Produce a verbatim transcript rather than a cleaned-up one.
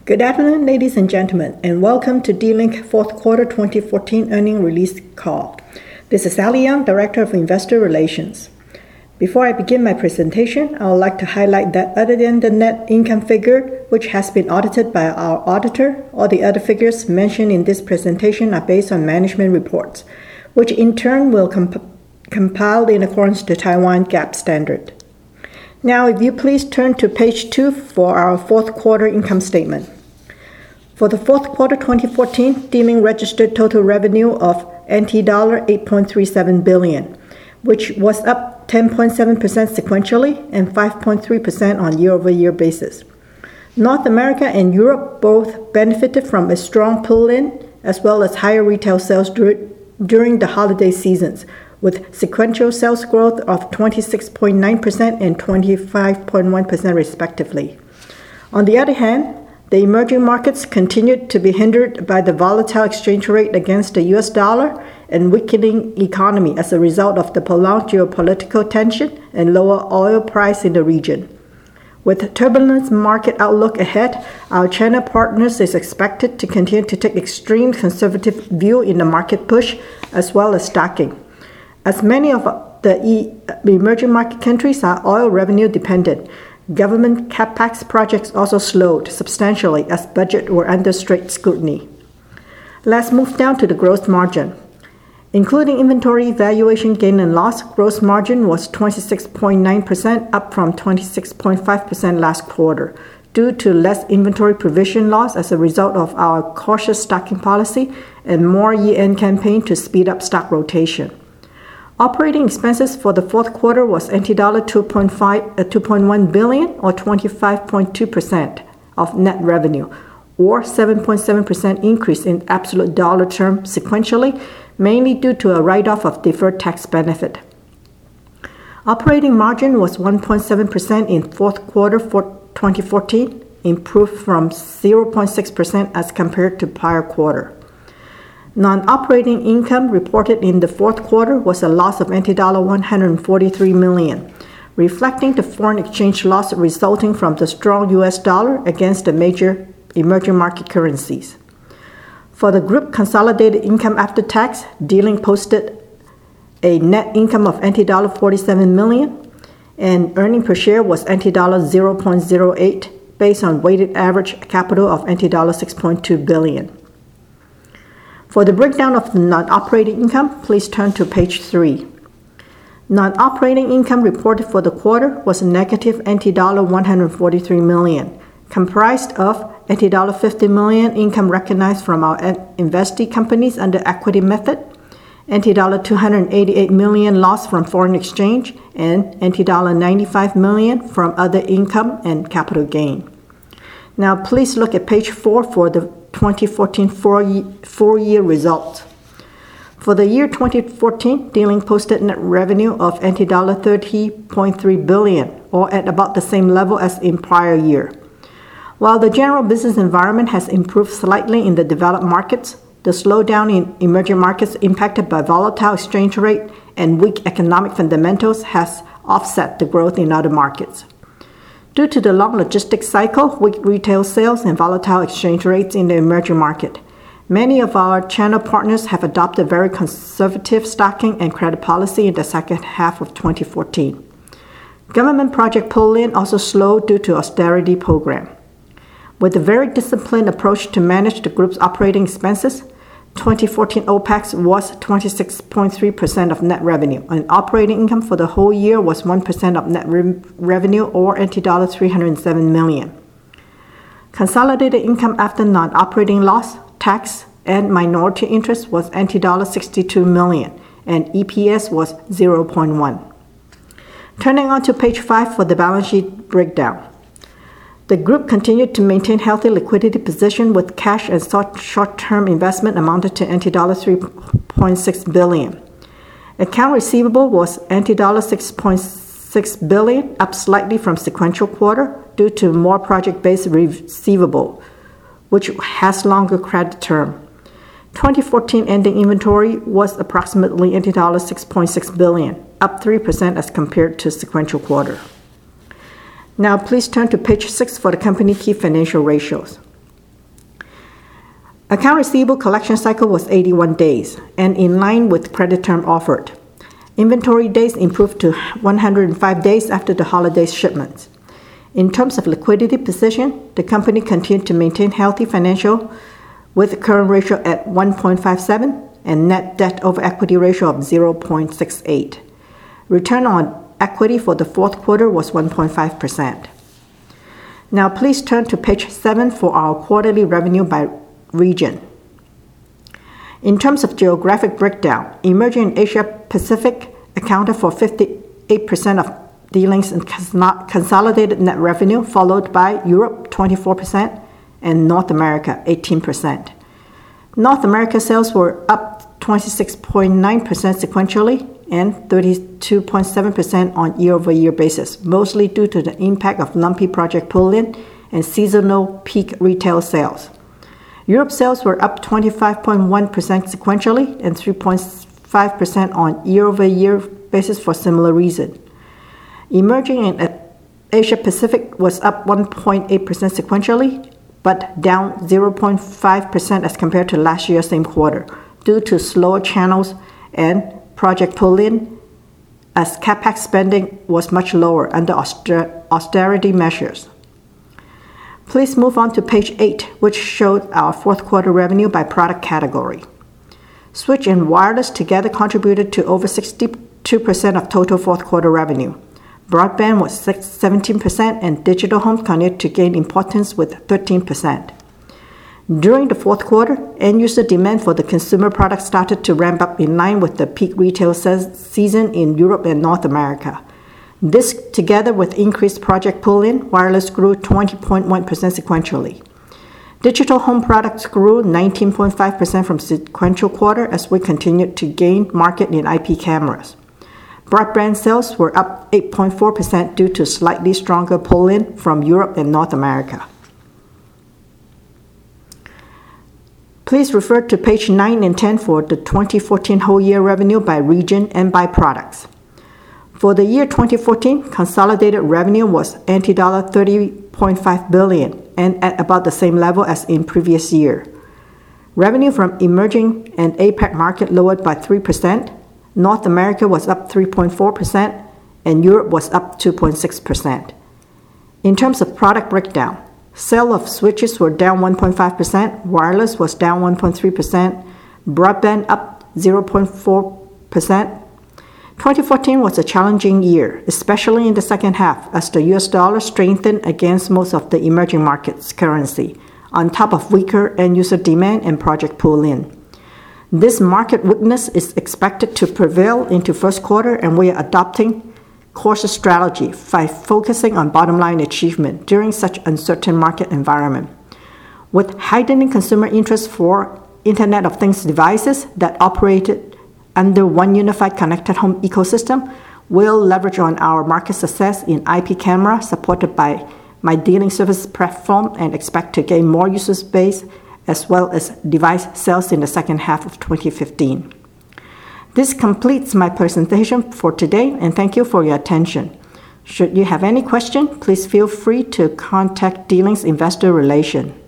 Good afternoon, ladies and gentlemen, and welcome to D-Link fourth quarter twenty fourteen earnings release call. This is Sally Young, Director of Investor Relations. Before I begin my presentation, I would like to highlight that other than the net income figure, which has been audited by our auditor, all the other figures mentioned in this presentation are based on management reports, which in turn will comp- compiled in accordance to Taiwan GAAP standard. Now, if you please turn to page two for our fourth quarter income statement. For the fourth quarter twenty fourteen, D-Link registered total revenue of N T dollar eight point three seven billion, which was up ten point seven percent sequentially and five point three percent on year-over-year basis. North America and Europe both benefited from a strong pull-in as well as higher retail sales dur- during the holiday seasons, with sequential sales growth of twenty-six point nine percent and twenty-five point one percent respectively. On the other hand, the emerging markets continued to be hindered by the volatile exchange rate against the U S dollar and weakening economy as a result of the prolonged geopolitical tension and lower oil price in the region. With turbulent market outlook ahead, our channel partners is expected to continue to take extreme conservative view in the market push as well as stocking. As many of the e- emerging market countries are oil revenue dependent, government capex projects also slowed substantially as budgets were under strict scrutiny. Let's move down to the gross margin. Including inventory valuation gain and loss, gross margin was twenty-six point nine percent, up from twenty-six point five percent last quarter, due to less inventory provision loss as a result of our cautious stocking policy and more year-end campaign to speed up stock rotation. Operating expenses for the fourth quarter was N T dollar two point one billion or twenty-five point two percent of net revenue, or seven point seven percent increase in absolute dollar terms sequentially, mainly due to a write-off of deferred tax benefit. Operating margin was one point seven percent in fourth quarter for twenty fourteen, improved from zero point six percent as compared to prior quarter. Non-operating income reported in the fourth quarter was a loss of N T dollar one hundred forty-three million, reflecting the foreign exchange loss resulting from the strong U S dollar against the major emerging market currencies. For the group consolidated income after tax, D-Link posted a net income of N T dollar forty-seven million, and earning per share was N T dollar zero point zero eight, based on weighted average capital of N T dollar six point two billion. For the breakdown of the non-operating income, please turn to page three. Non-operating income reported for the quarter was a negative N T dollar one hundred forty-three million, comprised of N T dollar fifty million income recognized from our investee companies under equity method, N T dollar two hundred eighty-eight million loss from foreign exchange, and N T dollar ninety-five million from other income and capital gain. Now please look at page four for the twenty fourteen four-year results. For the year twenty fourteen, D-Link posted net revenue of N T dollar thirty point three billion, or at about the same level as in prior year. While the general business environment has improved slightly in the developed markets, the slowdown in emerging markets impacted by volatile exchange rate and weak economic fundamentals has offset the growth in other markets. Due to the long logistics cycle, weak retail sales, and volatile exchange rates in the emerging market, many of our channel partners have adopted very conservative stocking and credit policy in the second half of twenty fourteen. Government project pull-in also slowed due to austerity program. With a very disciplined approach to manage the group's operating expenses, twenty fourteen OPEX was twenty-six point three percent of net revenue, and operating income for the whole year was one percent of net re- revenue or N T dollar three hundred seven million. Consolidated income after non-operating loss, tax, and minority interest was N T dollar sixty-two million, and E P S was zero point one. Turning on to page five for the balance sheet breakdown. The group continued to maintain healthy liquidity position with cash and short-term investment amounted to N T dollar three point six billion. Account receivable was N T dollar six point six billion, up slightly from sequential quarter due to more project-based receivable, which has longer credit term. twenty fourteen ending inventory was approximately N T dollar six point six billion, up three percent as compared to sequential quarter. Now please turn to page six for the company key financial ratios. Account receivable collection cycle was eighty-one days and in line with credit term offered. Inventory days improved to one hundred five days after the holiday shipments. In terms of liquidity position, the company continued to maintain healthy financial with a current ratio at one point five seven and net debt over equity ratio of zero point six eight. Return on equity for the fourth quarter was one point five percent. Now please turn to page seven for our quarterly revenue by region. In terms of geographic breakdown, emerging Asia Pacific accounted for fifty-eight percent of dealings in consolidated net revenue, followed by Europe twenty-four percent and North America eighteen percent. North America sales were up twenty-six point nine percent sequentially and thirty-two point seven percent on year-over-year basis, mostly due to the impact of lumpy project pull-in and seasonal peak retail sales. Europe sales were up twenty-five point one percent sequentially and three point five percent on year-over-year basis for similar reason. Emerging in Asia Pacific was up one point eight percent sequentially, but down zero point five percent as compared to last year's same quarter, due to slower channels and project pull-in, as capex spending was much lower under auster- austerity measures. Please move on to page eight, which showed our fourth quarter revenue by product category. Switch and wireless together contributed to over sixty-two percent of total fourth quarter revenue. Broadband was seventeen percent and digital home continued to gain importance with thirteen percent. During the fourth quarter, end-user demand for the consumer products started to ramp up in line with the peak retail se- season in Europe and North America. This, together with increased project pull-in, wireless grew twenty point one percent sequentially. Digital home products grew nineteen point five percent from sequential quarter as we continued to gain market in I P cameras. Broadband sales were up eight point four percent due to slightly stronger pull-in from Europe and North America. Please refer to page nine and ten for the twenty fourteen whole year revenue by region and by products. For the year twenty fourteen, consolidated revenue was N T thirty point five billion dollars and at about the same level as in previous year. Revenue from emerging and APAC market lowered by three percent, North America was up three point four percent, and Europe was up two point six percent. In terms of product breakdown, sale of switches were down one point five percent, wireless was down one point three percent, broadband up zero point four percent. twenty fourteen was a challenging year, especially in the second half, as the U S dollar strengthened against most of the emerging markets' currency, on top of weaker end-user demand and project pull-in. This market weakness is expected to prevail into first quarter, and we are adopting cautious strategy by focusing on bottom-line achievement during such uncertain market environment. With heightening consumer interest for Internet of Things devices that operated under one unified connected home ecosystem, we'll leverage on our market success in I P camera supported by My Dealing Service platform and expect to gain more user base as well as device sales in the second half of twenty fifteen. This completes my presentation for today, and thank you for your attention. Should you have any question, please feel free to contact D-Link's Investor Relations.